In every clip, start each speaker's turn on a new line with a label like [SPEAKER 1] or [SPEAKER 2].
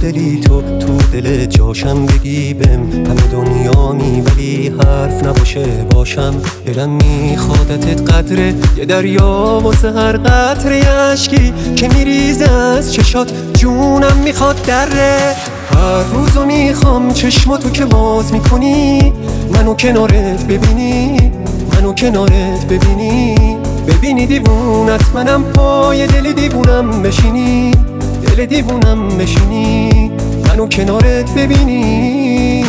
[SPEAKER 1] دلی تو دل جاشم بگی بهم همه دنیامی ولی حرف نباشه باشم. دلم میخوادتت قدره یه دریا واسه هر قطره اشکی که میریزه از چشات جونم میخواد دره. هر روزو میخوام چشماتو که باز میکنی منو کنارت ببینی، منو کنارت ببینی دیوونت منم پای دل دیوونم بشینی، دل دیوونم بشینی منو کنارت ببینی.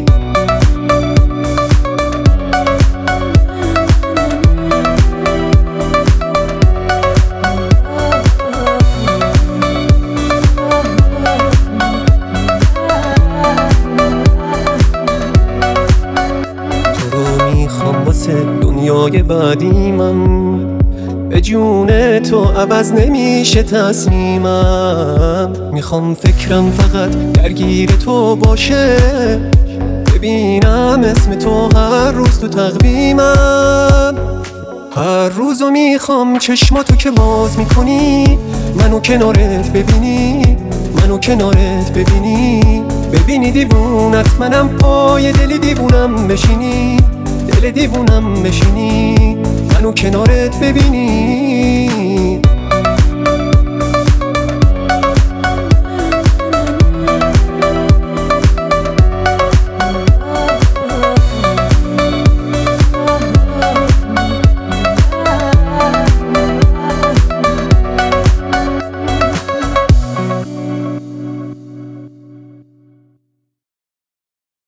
[SPEAKER 1] دنیای بعدی من به جون تو عوض نمیشه تصمیمم. میخوام فکرم فقط درگیر تو باشه، ببینم اسم تو هر روز تو تقویمم. هر روزو میخوام چشماتو که باز میکنی منو کنارت ببینی، منو کنارت ببینی دیوونت منم پای دل دیوونم بشینی، دل دیوونم بشینی منو کنارت ببینی.